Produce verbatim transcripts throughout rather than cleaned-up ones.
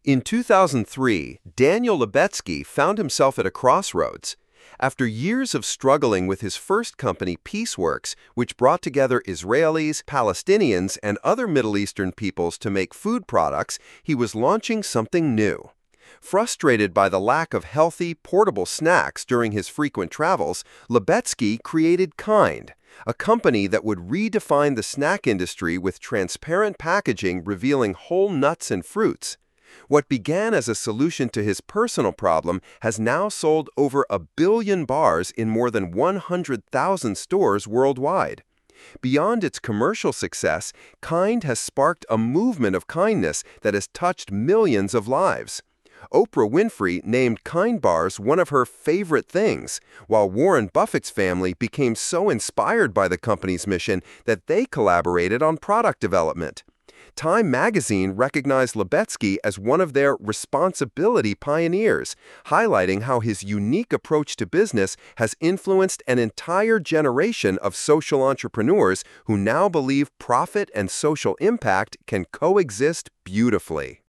In two thousand three, Daniel Lubetzky found himself at a crossroads. After years of struggling with his first company, Peaceworks, which brought together Israelis, Palestinians, and other Middle Eastern peoples to make food products, he was launching something new. Frustrated by the lack of healthy, portable snacks during his frequent travels, Lubetzky created Kind, a company that would redefine the snack industry with transparent packaging revealing whole nuts and fruits. What began as a solution to his personal problem has now sold over a billion bars in more than one hundred thousand stores worldwide. Beyond its commercial success, Kind has sparked a movement of kindness that has touched millions of lives. Oprah Winfrey named Kind bars one of her favorite things, while Warren Buffett's family became so inspired by the company's mission that they collaborated on product development. Time magazine recognized Lubetzky as one of their responsibility pioneers, highlighting how his unique approach to business has influenced an entire generation of social entrepreneurs who now believe profit and social impact can coexist beautifully.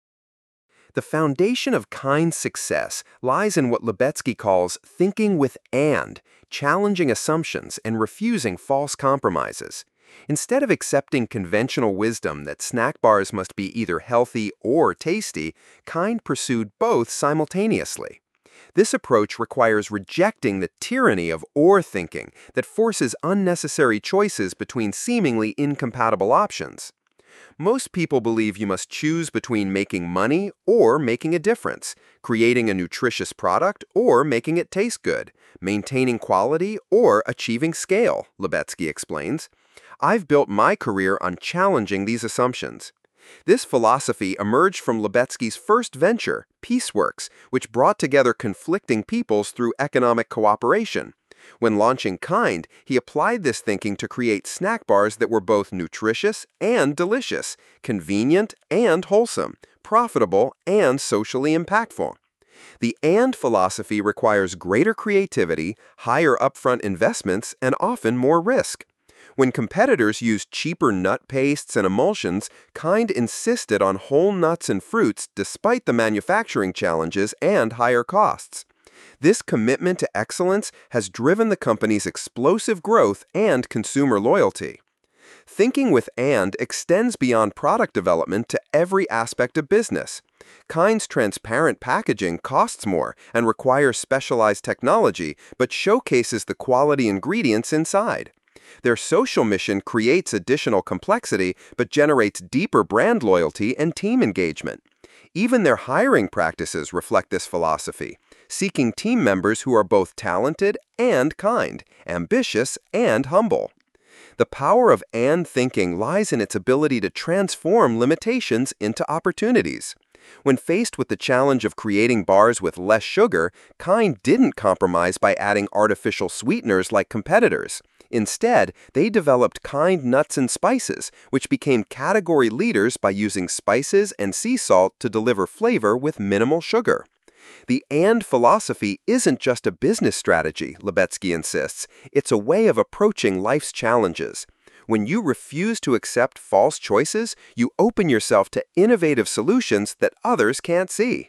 The foundation of Kind's success lies in what Lubetzky calls thinking with and, challenging assumptions and refusing false compromises. Instead of accepting conventional wisdom that snack bars must be either healthy or tasty, Kind pursued both simultaneously. This approach requires rejecting the tyranny of or thinking that forces unnecessary choices between seemingly incompatible options. Most people believe you must choose between making money or making a difference, creating a nutritious product or making it taste good, maintaining quality or achieving scale, Lubetzky explains. I've built my career on challenging these assumptions. This philosophy emerged from Lubetzky's first venture, Peaceworks, which brought together conflicting peoples through economic cooperation. When launching Kind, he applied this thinking to create snack bars that were both nutritious and delicious, convenient and wholesome, profitable and socially impactful. The and philosophy requires greater creativity, higher upfront investments, and often more risk. When competitors used cheaper nut pastes and emulsions, Kind insisted on whole nuts and fruits despite the manufacturing challenges and higher costs. This commitment to excellence has driven the company's explosive growth and consumer loyalty. Thinking with and extends beyond product development to every aspect of business. Kind's transparent packaging costs more and requires specialized technology, but showcases the quality ingredients inside. Their social mission creates additional complexity but generates deeper brand loyalty and team engagement. Even their hiring practices reflect this philosophy, seeking team members who are both talented and kind, ambitious and humble. The power of and thinking lies in its ability to transform limitations into opportunities. When faced with the challenge of creating bars with less sugar, Kind didn't compromise by adding artificial sweeteners like competitors. Instead, they developed Kind nuts and spices, which became category leaders by using spices and sea salt to deliver flavor with minimal sugar. The and philosophy isn't just a business strategy, Lubetzky insists. It's a way of approaching life's challenges. When you refuse to accept false choices, you open yourself to innovative solutions that others can't see.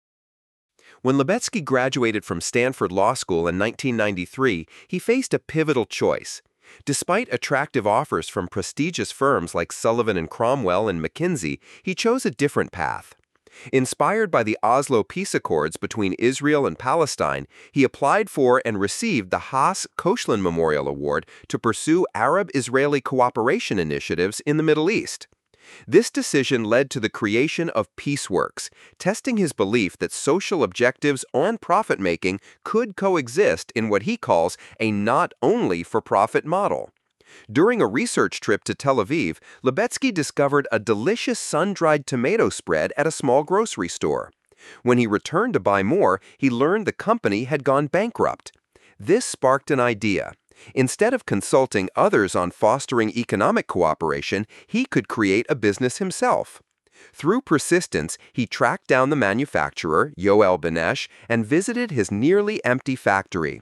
When Lubetzky graduated from Stanford Law School in nineteen ninety-three, he faced a pivotal choice. Despite attractive offers from prestigious firms like Sullivan and Cromwell and McKinsey, he chose a different path. Inspired by the Oslo Peace Accords between Israel and Palestine, he applied for and received the Haas Koshland Memorial Award to pursue Arab-Israeli cooperation initiatives in the Middle East. This decision led to the creation of Peaceworks, testing his belief that social objectives and profit-making could coexist in what he calls a not-only-for-profit model. During a research trip to Tel Aviv, Lubetzky discovered a delicious sun-dried tomato spread at a small grocery store. When he returned to buy more, he learned the company had gone bankrupt. This sparked an idea. Instead of consulting others on fostering economic cooperation, he could create a business himself. Through persistence, he tracked down the manufacturer, Yoel Benesh, and visited his nearly empty factory.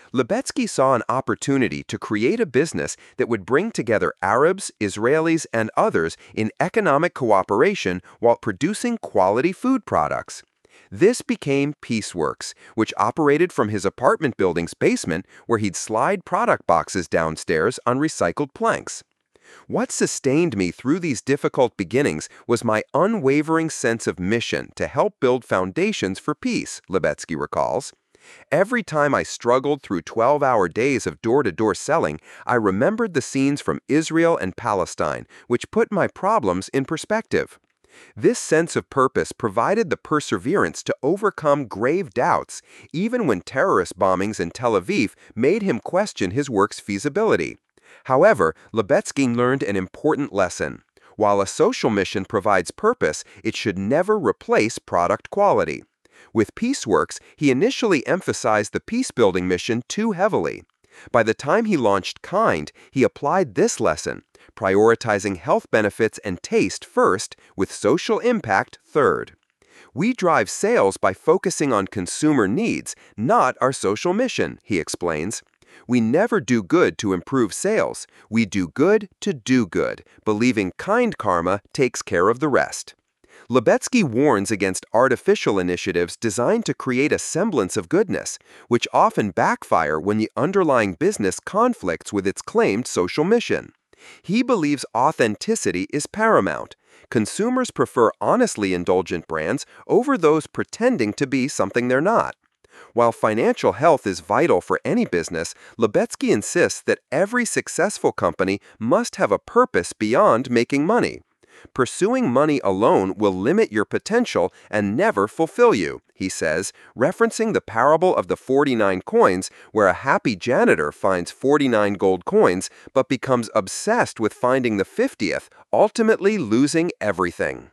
Lebetsky saw an opportunity to create a business that would bring together Arabs, Israelis, and others in economic cooperation while producing quality food products. This became Pieceworks, which operated from his apartment building's basement where he'd slide product boxes downstairs on recycled planks. What sustained me through these difficult beginnings was my unwavering sense of mission to help build foundations for peace, Lebetsky recalls. Every time I struggled through twelve-hour days of door-to-door selling, I remembered the scenes from Israel and Palestine, which put my problems in perspective. This sense of purpose provided the perseverance to overcome grave doubts, even when terrorist bombings in Tel Aviv made him question his work's feasibility. However, Lebetsky learned an important lesson. While a social mission provides purpose, it should never replace product quality. With Pieceworks, he initially emphasized the peace-building mission too heavily. By the time he launched Kind, he applied this lesson, prioritizing health benefits and taste first, with social impact third. We drive sales by focusing on consumer needs, not our social mission, he explains. We never do good to improve sales. We do good to do good, believing kind karma takes care of the rest. Lebetsky warns against artificial initiatives designed to create a semblance of goodness, which often backfire when the underlying business conflicts with its claimed social mission. He believes authenticity is paramount. Consumers prefer honestly indulgent brands over those pretending to be something they're not. While financial health is vital for any business, Lebetsky insists that every successful company must have a purpose beyond making money. Pursuing money alone will limit your potential and never fulfill you, he says, referencing the parable of the forty-nine coins, where a happy janitor finds forty-nine gold coins but becomes obsessed with finding the fiftieth, ultimately losing everything.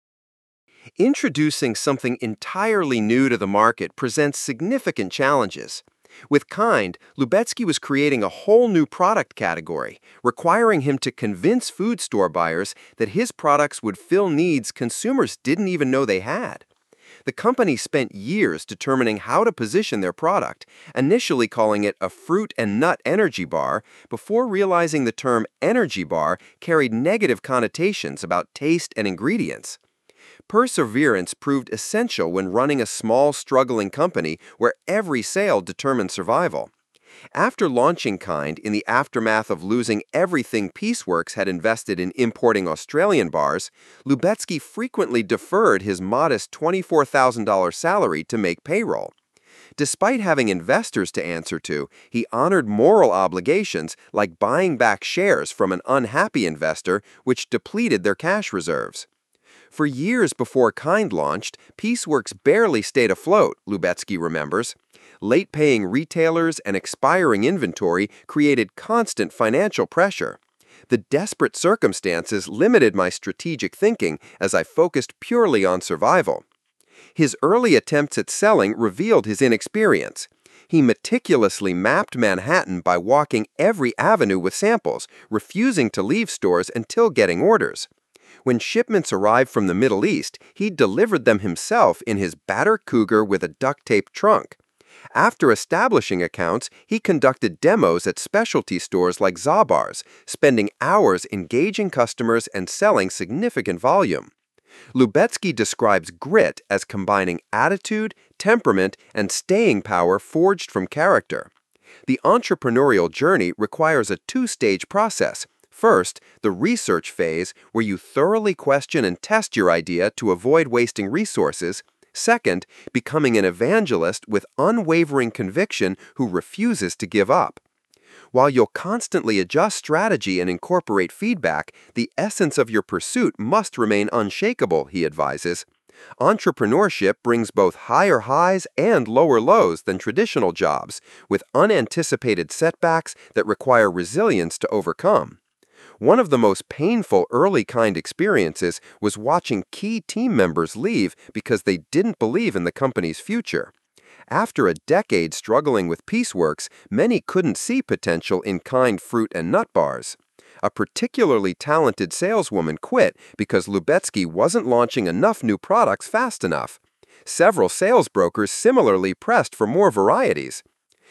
Introducing something entirely new to the market presents significant challenges. With Kind, Lebetsky was creating a whole new product category, requiring him to convince food store buyers that his products would fill needs consumers didn't even know they had. The company spent years determining how to position their product, initially calling it a fruit and nut energy bar, before realizing the term energy bar carried negative connotations about taste and ingredients. Perseverance proved essential when running a small, struggling company where every sale determined survival. After launching Kind in the aftermath of losing everything Pieceworks had invested in importing Australian bars, Lebetsky frequently deferred his modest twenty-four thousand dollars salary to make payroll. Despite having investors to answer to, he honored moral obligations like buying back shares from an unhappy investor, which depleted their cash reserves. For years before Kind launched, Pieceworks barely stayed afloat, Lebetsky remembers. Late-paying retailers and expiring inventory created constant financial pressure. The desperate circumstances limited my strategic thinking as I focused purely on survival. His early attempts at selling revealed his inexperience. He meticulously mapped Manhattan by walking every avenue with samples, refusing to leave stores until getting orders. When shipments arrived from the Middle East, he delivered them himself in his battered Cougar with a duct-taped trunk. After establishing accounts, he conducted demos at specialty stores like Zabar's, spending hours engaging customers and selling significant volume. Lebetsky describes grit as combining attitude, temperament, and staying power forged from character. The entrepreneurial journey requires a two-stage process. First, the research phase, where you thoroughly question and test your idea to avoid wasting resources. Second, becoming an evangelist with unwavering conviction who refuses to give up. While you'll constantly adjust strategy and incorporate feedback, the essence of your pursuit must remain unshakable, he advises. Entrepreneurship brings both higher highs and lower lows than traditional jobs, with unanticipated setbacks that require resilience to overcome. One of the most painful early Kind experiences was watching key team members leave because they didn't believe in the company's future. After a decade struggling with Pieceworks, many couldn't see potential in Kind fruit and nut bars. A particularly talented saleswoman quit because Lebetsky wasn't launching enough new products fast enough. Several sales brokers similarly pressed for more varieties.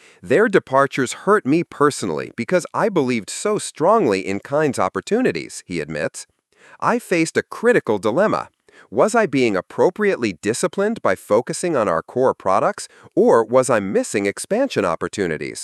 Their departures hurt me personally because I believed so strongly in Kind's opportunities, he admits. I faced a critical dilemma. Was I being appropriately disciplined by focusing on our core products, or was I missing expansion opportunities?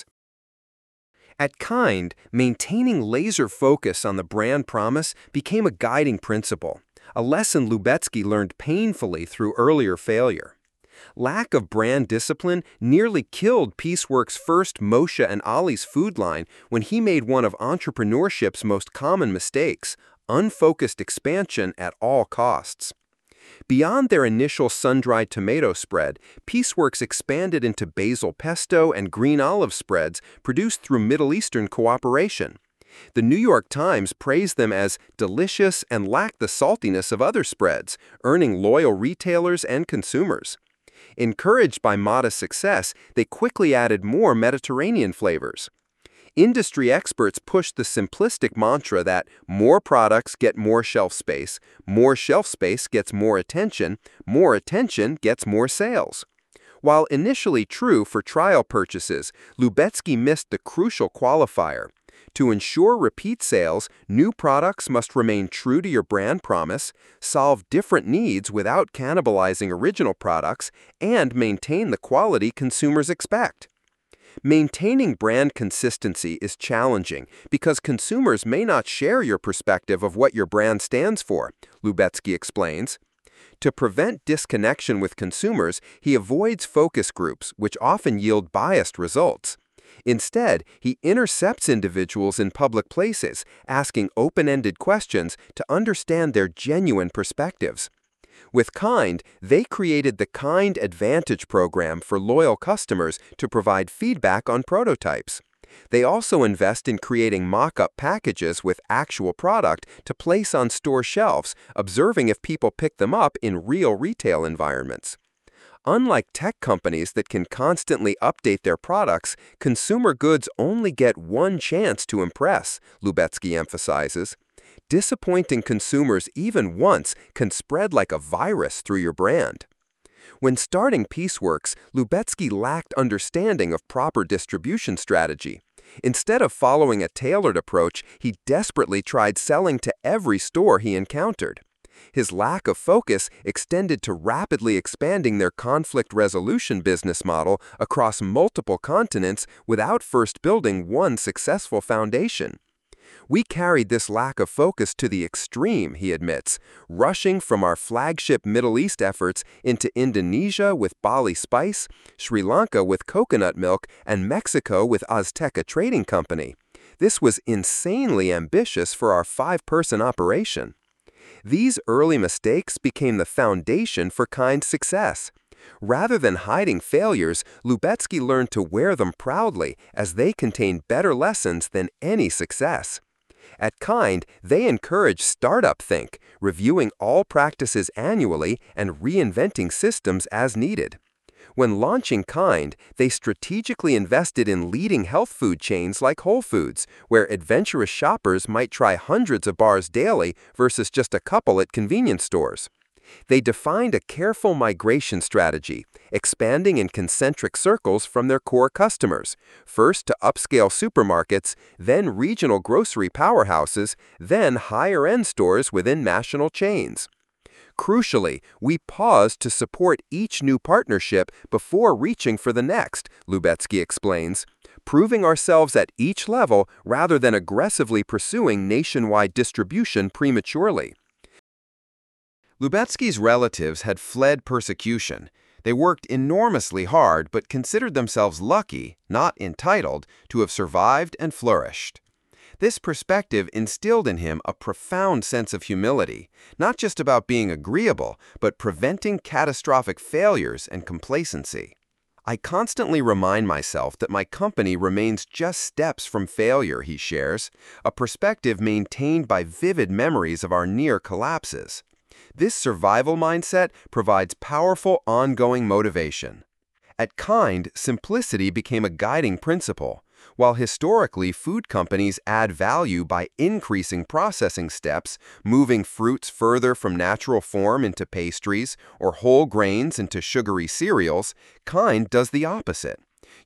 At Kind, maintaining laser focus on the brand promise became a guiding principle, a lesson Lubetzky learned painfully through earlier failure. Lack of brand discipline nearly killed Pieceworks' first Moshe and Ollie's food line when he made one of entrepreneurship's most common mistakes: unfocused expansion at all costs. Beyond their initial sun-dried tomato spread, Pieceworks expanded into basil pesto and green olive spreads produced through Middle Eastern cooperation. The New York Times praised them as delicious and lacked the saltiness of other spreads, earning loyal retailers and consumers. Encouraged by modest success, they quickly added more Mediterranean flavors. Industry experts pushed the simplistic mantra that more products get more shelf space, more shelf space gets more attention, more attention gets more sales. While initially true for trial purchases, Lubetzky missed the crucial qualifier. To ensure repeat sales, new products must remain true to your brand promise, solve different needs without cannibalizing original products, and maintain the quality consumers expect. Maintaining brand consistency is challenging because consumers may not share your perspective of what your brand stands for, Lubetzky explains. To prevent disconnection with consumers, he avoids focus groups, which often yield biased results. Instead, he intercepts individuals in public places, asking open-ended questions to understand their genuine perspectives. With Kind, they created the Kind Advantage program for loyal customers to provide feedback on prototypes. They also invest in creating mock-up packages with actual product to place on store shelves, observing if people pick them up in real retail environments. Unlike tech companies that can constantly update their products, consumer goods only get one chance to impress, Lubetzky emphasizes. Disappointing consumers even once can spread like a virus through your brand. When starting Pieceworks, Lubetzky lacked understanding of proper distribution strategy. Instead of following a tailored approach, he desperately tried selling to every store he encountered. His lack of focus extended to rapidly expanding their conflict resolution business model across multiple continents without first building one successful foundation. We carried this lack of focus to the extreme, he admits, rushing from our flagship Middle East efforts into Indonesia with Bali Spice, Sri Lanka with coconut milk, and Mexico with Azteca Trading Company. This was insanely ambitious for our five-person operation. These early mistakes became the foundation for Kind's success. Rather than hiding failures, Lubetzky learned to wear them proudly, as they contained better lessons than any success. At Kind, they encourage startup think, reviewing all practices annually and reinventing systems as needed. When launching Kind, they strategically invested in leading health food chains like Whole Foods, where adventurous shoppers might try hundreds of bars daily versus just a couple at convenience stores. They defined a careful migration strategy, expanding in concentric circles from their core customers, first to upscale supermarkets, then regional grocery powerhouses, then higher-end stores within national chains. Crucially, we paused to support each new partnership before reaching for the next, Lubetzky explains, proving ourselves at each level rather than aggressively pursuing nationwide distribution prematurely. Lubetzky's relatives had fled persecution. They worked enormously hard but considered themselves lucky, not entitled, to have survived and flourished. This perspective instilled in him a profound sense of humility, not just about being agreeable, but preventing catastrophic failures and complacency. I constantly remind myself that my company remains just steps from failure, he shares, a perspective maintained by vivid memories of our near collapses. This survival mindset provides powerful ongoing motivation. At Kind, simplicity became a guiding principle. While historically food companies add value by increasing processing steps, moving fruits further from natural form into pastries or whole grains into sugary cereals, Kind does the opposite.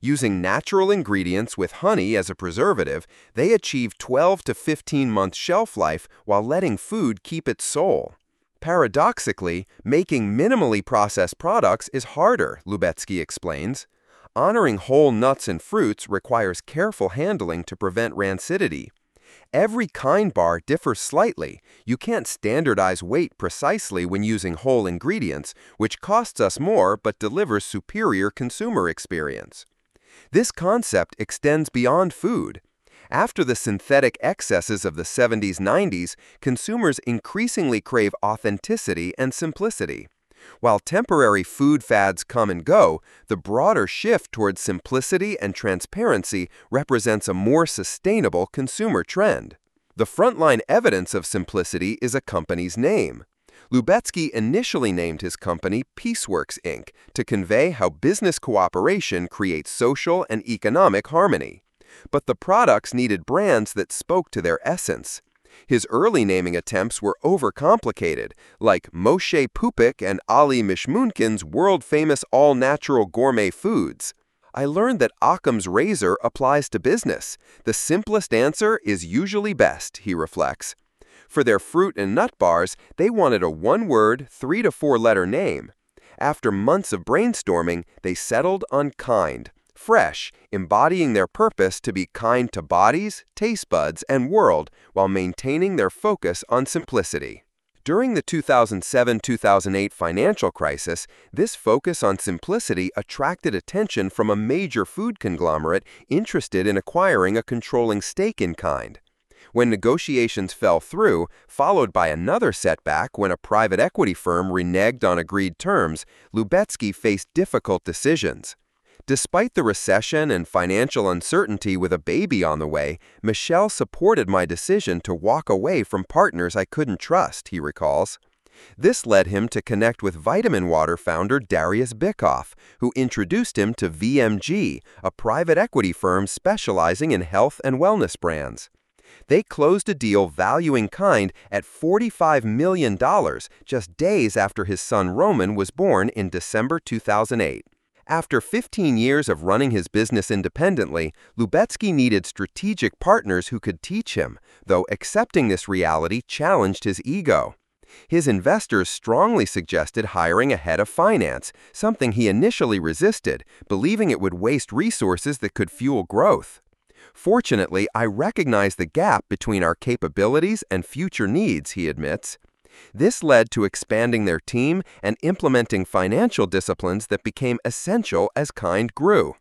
Using natural ingredients with honey as a preservative, they achieve twelve to fifteen month shelf life while letting food keep its soul. Paradoxically, making minimally processed products is harder, Lubetzky explains. Honoring whole nuts and fruits requires careful handling to prevent rancidity. Every Kind bar differs slightly. You can't standardize weight precisely when using whole ingredients, which costs us more but delivers superior consumer experience. This concept extends beyond food. After the synthetic excesses of the seventies nineties, consumers increasingly crave authenticity and simplicity. While temporary food fads come and go, the broader shift towards simplicity and transparency represents a more sustainable consumer trend. The frontline evidence of simplicity is a company's name. Lubetzky initially named his company Peaceworks, Incorporated to convey how business cooperation creates social and economic harmony. But the products needed brands that spoke to their essence. His early naming attempts were overcomplicated, like Moshe Pupik and Ali Mishmunkin's world-famous all-natural gourmet foods. I learned that Occam's razor applies to business. The simplest answer is usually best, he reflects. For their fruit and nut bars, they wanted a one-word, three to four-letter name. After months of brainstorming, they settled on Kind. Fresh, embodying their purpose to be kind to bodies, taste buds, and world while maintaining their focus on simplicity. During the two thousand seven to two thousand eight financial crisis, this focus on simplicity attracted attention from a major food conglomerate interested in acquiring a controlling stake in Kind. When negotiations fell through, followed by another setback when a private equity firm reneged on agreed terms, Lubetzky faced difficult decisions. Despite the recession and financial uncertainty with a baby on the way, Michelle supported my decision to walk away from partners I couldn't trust, he recalls. This led him to connect with Vitamin Water founder Darius Bikoff, who introduced him to V M G, a private equity firm specializing in health and wellness brands. They closed a deal valuing Kind at forty-five million dollars just days after his son Roman was born in December two thousand eight. After fifteen years of running his business independently, Lubetzky needed strategic partners who could teach him, though accepting this reality challenged his ego. His investors strongly suggested hiring a head of finance, something he initially resisted, believing it would waste resources that could fuel growth. Fortunately, I recognize the gap between our capabilities and future needs, he admits. This led to expanding their team and implementing financial disciplines that became essential as Kind grew.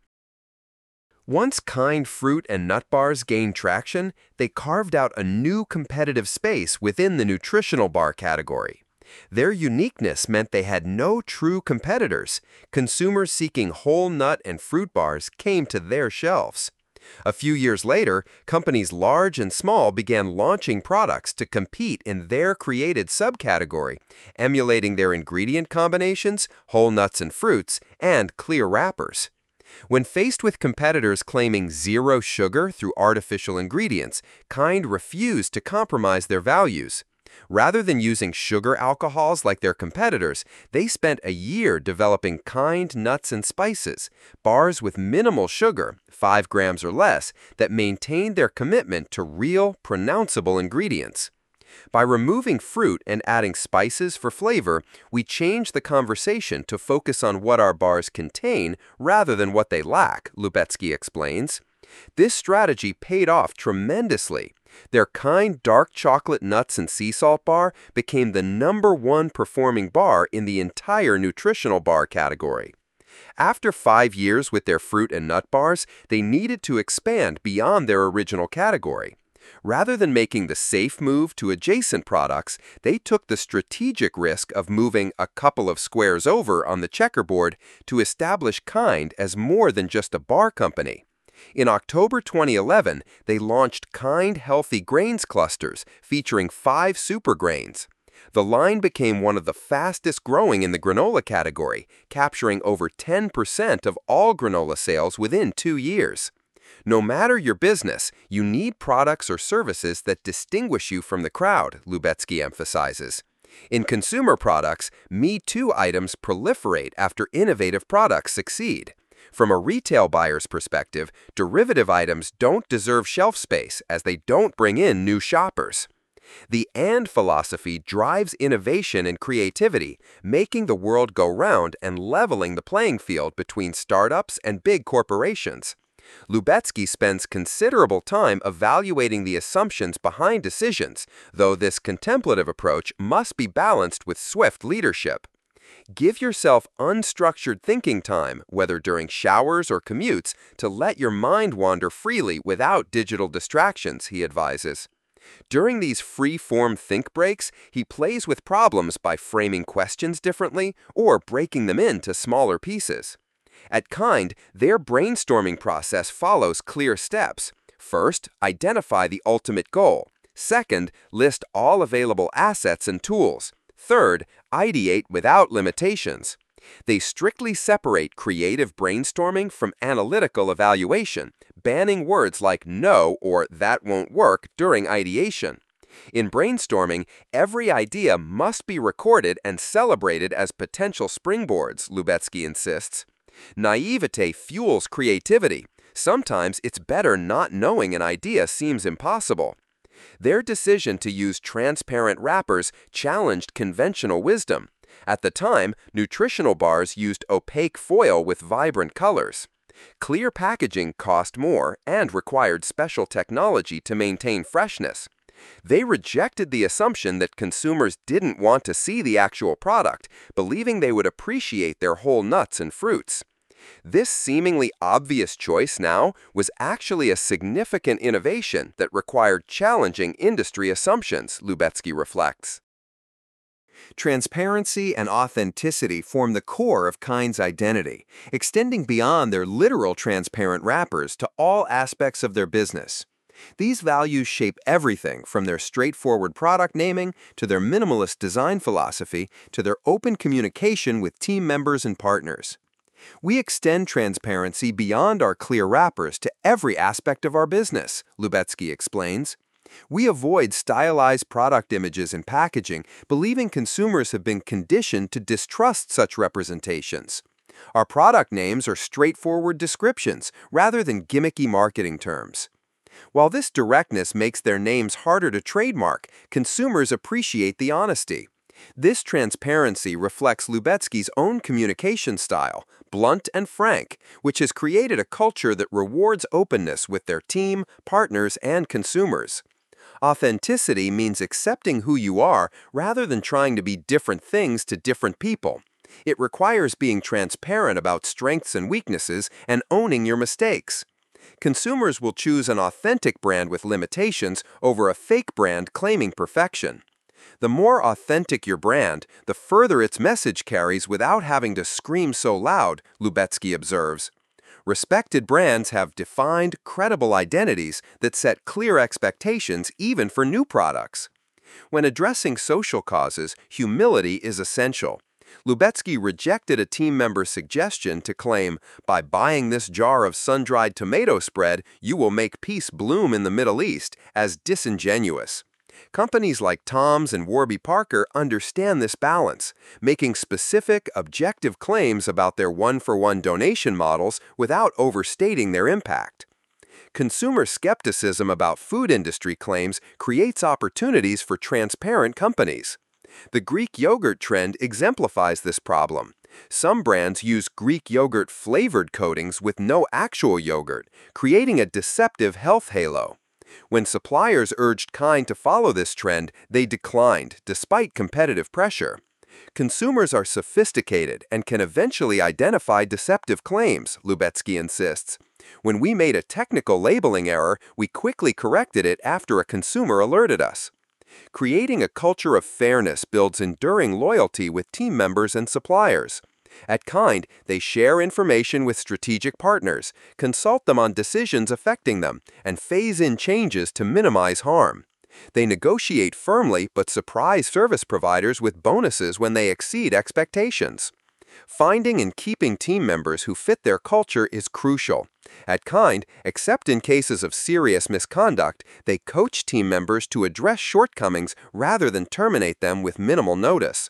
Once Kind fruit and nut bars gained traction, they carved out a new competitive space within the nutritional bar category. Their uniqueness meant they had no true competitors. Consumers seeking whole nut and fruit bars came to their shelves. A few years later, companies large and small began launching products to compete in their created subcategory, emulating their ingredient combinations, whole nuts and fruits, and clear wrappers. When faced with competitors claiming zero sugar through artificial ingredients, Kind refused to compromise their values. Rather than using sugar alcohols like their competitors, they spent a year developing Kind nuts and spices, bars with minimal sugar, five grams or less, that maintained their commitment to real, pronounceable ingredients. By removing fruit and adding spices for flavor, we change the conversation to focus on what our bars contain rather than what they lack, Lubetzky explains. This strategy paid off tremendously. Their Kind dark chocolate nuts and sea salt bar became the number one performing bar in the entire nutritional bar category. After five years with their fruit and nut bars, they needed to expand beyond their original category. Rather than making the safe move to adjacent products, they took the strategic risk of moving a couple of squares over on the checkerboard to establish Kind as more than just a bar company. In October twenty eleven, they launched Kind Healthy Grains Clusters, featuring five super grains. The line became one of the fastest growing in the granola category, capturing over ten percent of all granola sales within two years. No matter your business, you need products or services that distinguish you from the crowd, Lubetzky emphasizes. In consumer products, Me Too items proliferate after innovative products succeed. From a retail buyer's perspective, derivative items don't deserve shelf space as they don't bring in new shoppers. The "and" philosophy drives innovation and creativity, making the world go round and leveling the playing field between startups and big corporations. Lubetzky spends considerable time evaluating the assumptions behind decisions, though this contemplative approach must be balanced with swift leadership. Give yourself unstructured thinking time, whether during showers or commutes, to let your mind wander freely without digital distractions, he advises. During these free-form think breaks, he plays with problems by framing questions differently or breaking them into smaller pieces. At Kind, their brainstorming process follows clear steps. First, identify the ultimate goal. Second, list all available assets and tools. Third, ideate without limitations. They strictly separate creative brainstorming from analytical evaluation, banning words like "no" or "that won't work" during ideation. In brainstorming, every idea must be recorded and celebrated as potential springboards, Lubetzky insists. Naivete fuels creativity. Sometimes it's better not knowing an idea seems impossible. Their decision to use transparent wrappers challenged conventional wisdom. At the time, nutritional bars used opaque foil with vibrant colors. Clear packaging cost more and required special technology to maintain freshness. They rejected the assumption that consumers didn't want to see the actual product, believing they would appreciate their whole nuts and fruits. This seemingly obvious choice now was actually a significant innovation that required challenging industry assumptions, Lubetzky reflects. Transparency and authenticity form the core of Kind's identity, extending beyond their literal transparent wrappers to all aspects of their business. These values shape everything from their straightforward product naming to their minimalist design philosophy to their open communication with team members and partners. We extend transparency beyond our clear wrappers to every aspect of our business, Lubetzky explains. We avoid stylized product images and packaging, believing consumers have been conditioned to distrust such representations. Our product names are straightforward descriptions rather than gimmicky marketing terms. While this directness makes their names harder to trademark, consumers appreciate the honesty. This transparency reflects Lubetzky's own communication style, blunt and frank, which has created a culture that rewards openness with their team, partners, and consumers. Authenticity means accepting who you are rather than trying to be different things to different people. It requires being transparent about strengths and weaknesses and owning your mistakes. Consumers will choose an authentic brand with limitations over a fake brand claiming perfection. The more authentic your brand, the further its message carries without having to scream so loud, Lubetzky observes. Respected brands have defined, credible identities that set clear expectations even for new products. When addressing social causes, humility is essential. Lubetzky rejected a team member's suggestion to claim, "By buying this jar of sun-dried tomato spread, you will make peace bloom in the Middle East," as disingenuous. Companies like Tom's and Warby Parker understand this balance, making specific, objective claims about their one-for-one donation models without overstating their impact. Consumer skepticism about food industry claims creates opportunities for transparent companies. The Greek yogurt trend exemplifies this problem. Some brands use Greek yogurt flavored coatings with no actual yogurt, creating a deceptive health halo. When suppliers urged Kind to follow this trend, they declined, despite competitive pressure. Consumers are sophisticated and can eventually identify deceptive claims, Lubetzky insists. When we made a technical labeling error, we quickly corrected it after a consumer alerted us. Creating a culture of fairness builds enduring loyalty with team members and suppliers. At Kind, they share information with strategic partners, consult them on decisions affecting them, and phase in changes to minimize harm. They negotiate firmly but surprise service providers with bonuses when they exceed expectations. Finding and keeping team members who fit their culture is crucial. At Kind, except in cases of serious misconduct, they coach team members to address shortcomings rather than terminate them with minimal notice.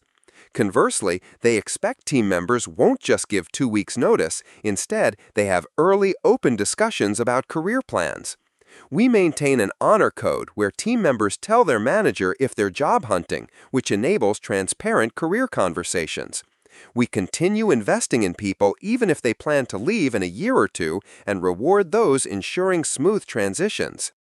Conversely, they expect team members won't just give two weeks' notice. Instead, they have early, open discussions about career plans. We maintain an honor code where team members tell their manager if they're job hunting, which enables transparent career conversations. We continue investing in people even if they plan to leave in a year or two and reward those ensuring smooth transitions.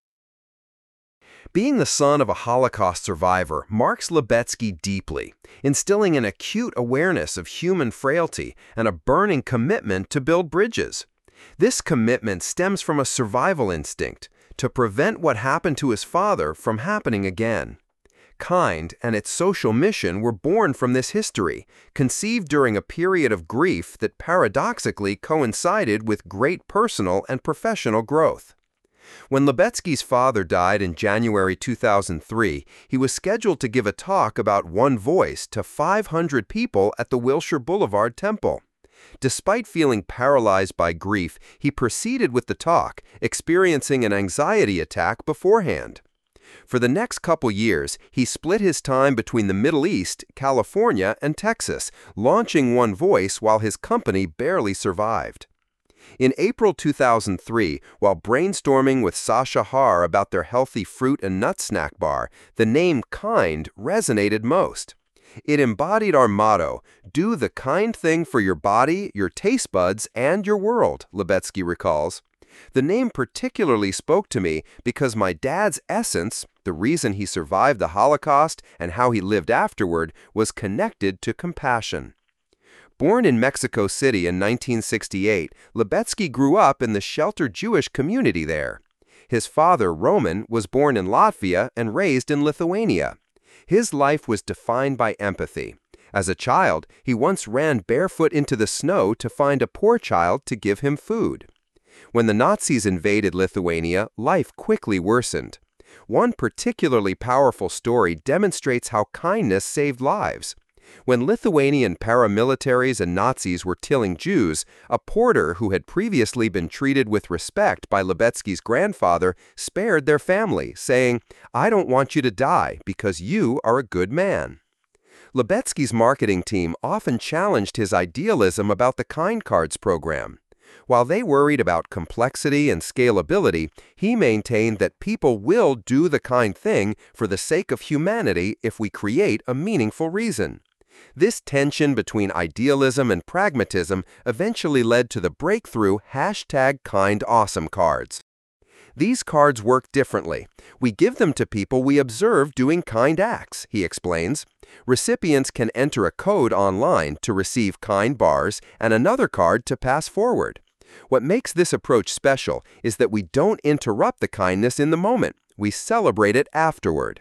Being the son of a Holocaust survivor marks Lubetzky deeply, instilling an acute awareness of human frailty and a burning commitment to build bridges. This commitment stems from a survival instinct to prevent what happened to his father from happening again. Kind and its social mission were born from this history, conceived during a period of grief that paradoxically coincided with great personal and professional growth. When Lubetzky's father died in January two thousand three, he was scheduled to give a talk about One Voice to five hundred people at the Wilshire Boulevard Temple. Despite feeling paralyzed by grief, he proceeded with the talk, experiencing an anxiety attack beforehand. For the next couple years, he split his time between the Middle East, California, and Texas, launching One Voice while his company barely survived. In April two thousand three, while brainstorming with Sasha Har about their healthy fruit and nut snack bar, the name Kind resonated most. It embodied our motto, "Do the kind thing for your body, your taste buds, and your world," Lubetzky recalls. The name particularly spoke to me because my dad's essence, the reason he survived the Holocaust and how he lived afterward, was connected to compassion. Born in Mexico City in nineteen sixty-eight, Lubetzky grew up in the sheltered Jewish community there. His father, Roman, was born in Latvia and raised in Lithuania. His life was defined by empathy. As a child, he once ran barefoot into the snow to find a poor child to give him food. When the Nazis invaded Lithuania, life quickly worsened. One particularly powerful story demonstrates how kindness saved lives. When Lithuanian paramilitaries and Nazis were killing Jews, a porter who had previously been treated with respect by Lubetzky's grandfather spared their family, saying, "I don't want you to die because you are a good man." Lubetzky's marketing team often challenged his idealism about the Kind Cards program. While they worried about complexity and scalability, he maintained that people will do the kind thing for the sake of humanity if we create a meaningful reason. This tension between idealism and pragmatism eventually led to the breakthrough hashtag KindAwesome cards. These cards work differently. We give them to people we observe doing kind acts, he explains. Recipients can enter a code online to receive kind bars and another card to pass forward. What makes this approach special is that we don't interrupt the kindness in the moment. We celebrate it afterward.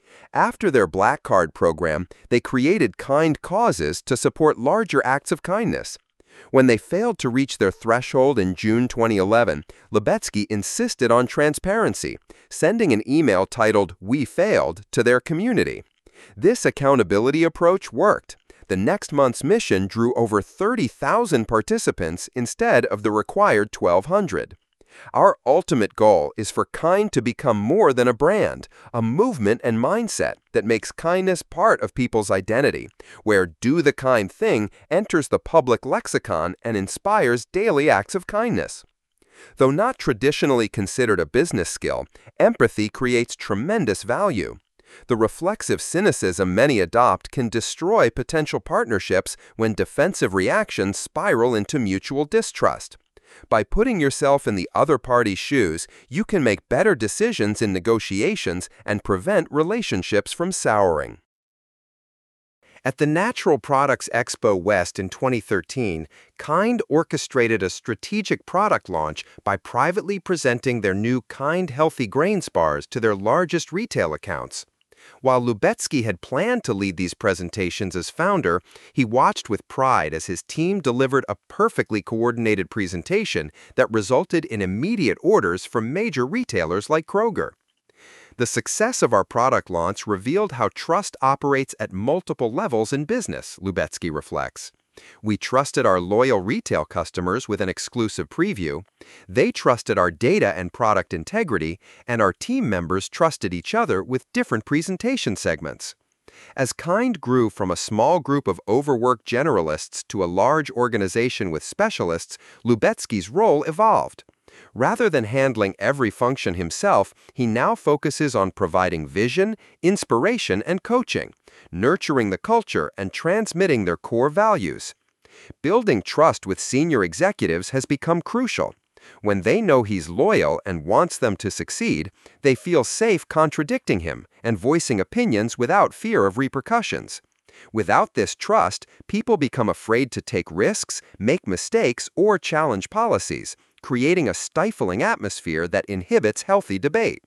After their Black Card program, they created Kind Causes to support larger acts of kindness. When they failed to reach their threshold in June twenty eleven, Lubetzky insisted on transparency, sending an email titled "We Failed" to their community. This accountability approach worked. The next month's mission drew over thirty thousand participants instead of the required twelve hundred. Our ultimate goal is for Kind to become more than a brand, a movement and mindset that makes kindness part of people's identity, where do the kind thing enters the public lexicon and inspires daily acts of kindness. Though not traditionally considered a business skill, empathy creates tremendous value. The reflexive cynicism many adopt can destroy potential partnerships when defensive reactions spiral into mutual distrust. By putting yourself in the other party's shoes, you can make better decisions in negotiations and prevent relationships from souring. At the Natural Products Expo West in twenty thirteen, Kind orchestrated a strategic product launch by privately presenting their new Kind Healthy Grains bars to their largest retail accounts. While Lubetzky had planned to lead these presentations as founder, he watched with pride as his team delivered a perfectly coordinated presentation that resulted in immediate orders from major retailers like Kroger. The success of our product launch revealed how trust operates at multiple levels in business, Lubetzky reflects. We trusted our loyal retail customers with an exclusive preview, they trusted our data and product integrity, and our team members trusted each other with different presentation segments. As Kind grew from a small group of overworked generalists to a large organization with specialists, Lubetzky's role evolved. Rather than handling every function himself, he now focuses on providing vision, inspiration, and coaching, nurturing the culture and transmitting their core values. Building trust with senior executives has become crucial. When they know he's loyal and wants them to succeed, they feel safe contradicting him and voicing opinions without fear of repercussions. Without this trust, people become afraid to take risks, make mistakes, or challenge policies, creating a stifling atmosphere that inhibits healthy debate.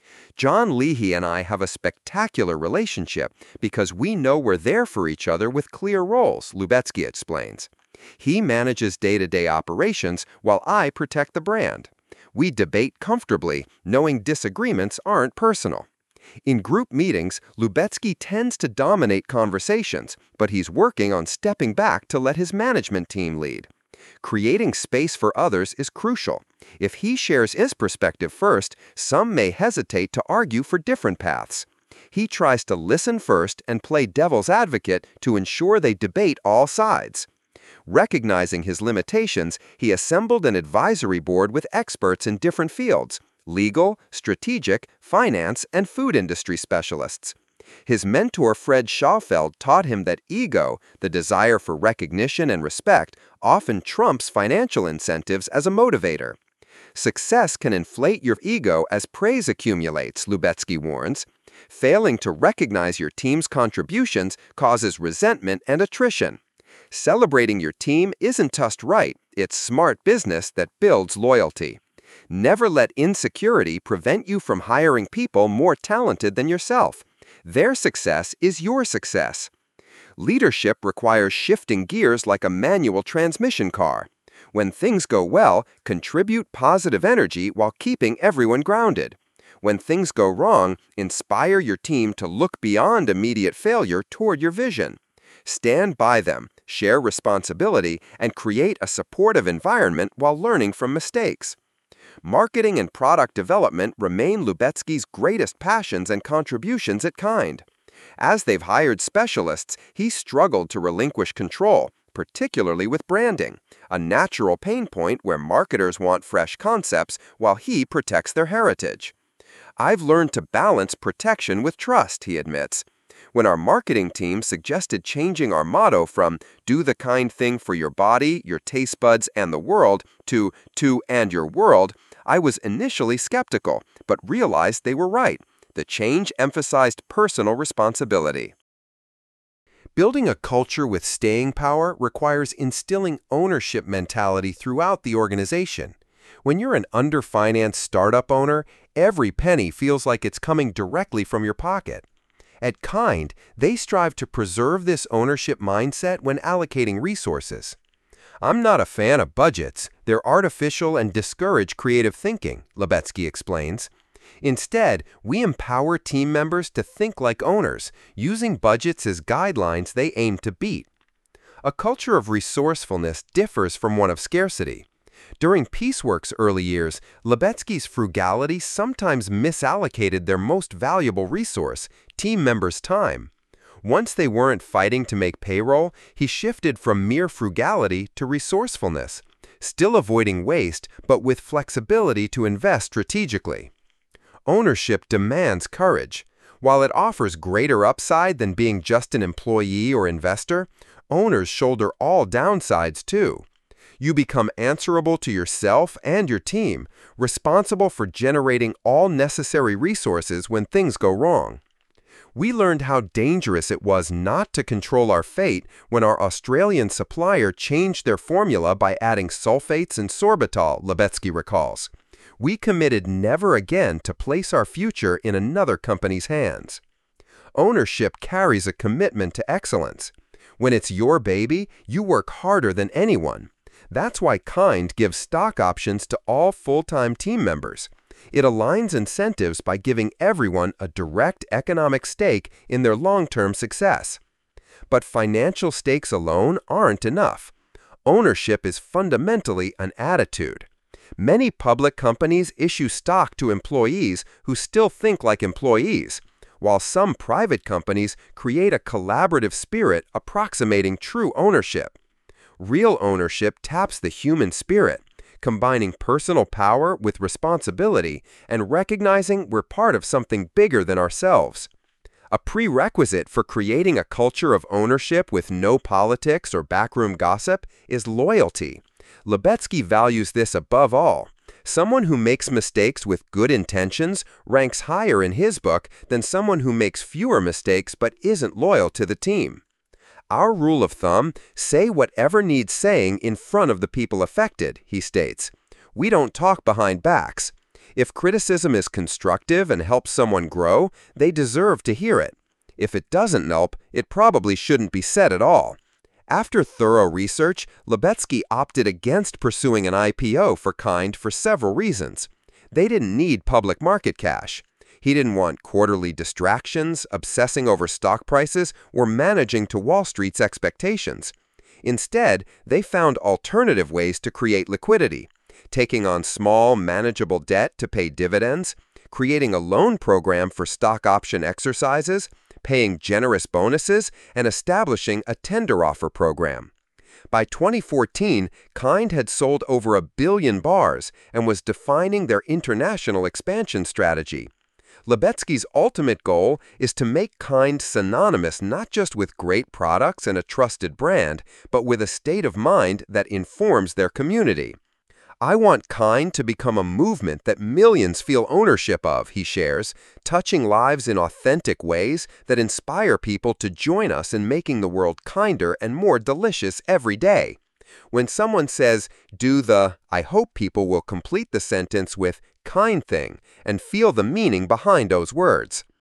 John Leahy and I have a spectacular relationship because we know we're there for each other with clear roles, Lubetzky explains. He manages day-to-day operations while I protect the brand. We debate comfortably, knowing disagreements aren't personal. In group meetings, Lubetzky tends to dominate conversations, but he's working on stepping back to let his management team lead. Creating space for others is crucial. If he shares his perspective first, some may hesitate to argue for different paths. He tries to listen first and play devil's advocate to ensure they debate all sides. Recognizing his limitations, he assembled an advisory board with experts in different fields: legal, strategic, finance, and food industry specialists. His mentor Fred Schauffeld taught him that ego, the desire for recognition and respect, often trumps financial incentives as a motivator. Success can inflate your ego as praise accumulates, Lubetzky warns. Failing to recognize your team's contributions causes resentment and attrition. Celebrating your team isn't just right, it's smart business that builds loyalty. Never let insecurity prevent you from hiring people more talented than yourself. Their success is your success. Leadership requires shifting gears like a manual transmission car. When things go well, contribute positive energy while keeping everyone grounded. When things go wrong, inspire your team to look beyond immediate failure toward your vision. Stand by them, share responsibility, and create a supportive environment while learning from mistakes. Marketing and product development remain Lubetzky's greatest passions and contributions at Kind. As they've hired specialists, he's struggled to relinquish control, particularly with branding, a natural pain point where marketers want fresh concepts while he protects their heritage. I've learned to balance protection with trust, he admits. When our marketing team suggested changing our motto from "do the kind thing for your body, your taste buds, and the world" to "to and your world," I was initially skeptical, but realized they were right. The change emphasized personal responsibility. Building a culture with staying power requires instilling ownership mentality throughout the organization. When you're an underfinanced startup owner, every penny feels like it's coming directly from your pocket. At Kind, they strive to preserve this ownership mindset when allocating resources. "I'm not a fan of budgets. They're artificial and discourage creative thinking," Lubetzky explains. Instead, we empower team members to think like owners, using budgets as guidelines they aim to beat. A culture of resourcefulness differs from one of scarcity. During Pieceworks' early years, Lubetzky's frugality sometimes misallocated their most valuable resource, team members' time. Once they weren't fighting to make payroll, he shifted from mere frugality to resourcefulness, still avoiding waste, but with flexibility to invest strategically. Ownership demands courage. While it offers greater upside than being just an employee or investor, owners shoulder all downsides too. You become answerable to yourself and your team, responsible for generating all necessary resources when things go wrong. We learned how dangerous it was not to control our fate when our Australian supplier changed their formula by adding sulfates and sorbitol, Lubetzky recalls. We committed never again to place our future in another company's hands. Ownership carries a commitment to excellence. When it's your baby, you work harder than anyone. That's why Kind gives stock options to all full-time team members. It aligns incentives by giving everyone a direct economic stake in their long-term success. But financial stakes alone aren't enough. Ownership is fundamentally an attitude. Many public companies issue stock to employees who still think like employees, while some private companies create a collaborative spirit approximating true ownership. Real ownership taps the human spirit, combining personal power with responsibility and recognizing we're part of something bigger than ourselves. A prerequisite for creating a culture of ownership with no politics or backroom gossip is loyalty. Libetsky values this above all. Someone who makes mistakes with good intentions ranks higher in his book than someone who makes fewer mistakes but isn't loyal to the team. Our rule of thumb: say whatever needs saying in front of the people affected, he states. We don't talk behind backs. If criticism is constructive and helps someone grow, they deserve to hear it. If it doesn't help, it probably shouldn't be said at all. After thorough research, Libetsky opted against pursuing an I P O for Kind for several reasons. They didn't need public market cash. He didn't want quarterly distractions, obsessing over stock prices, or managing to Wall Street's expectations. Instead, they found alternative ways to create liquidity, taking on small, manageable debt to pay dividends, creating a loan program for stock option exercises, paying generous bonuses, and establishing a tender offer program. By twenty fourteen, Kind had sold over a billion bars and was defining their international expansion strategy. Libetsky's ultimate goal is to make Kind synonymous not just with great products and a trusted brand, but with a state of mind that informs their community. I want Kind to become a movement that millions feel ownership of, he shares, touching lives in authentic ways that inspire people to join us in making the world kinder and more delicious every day. When someone says, do the, I hope people will complete the sentence with kind thing and feel the meaning behind those words.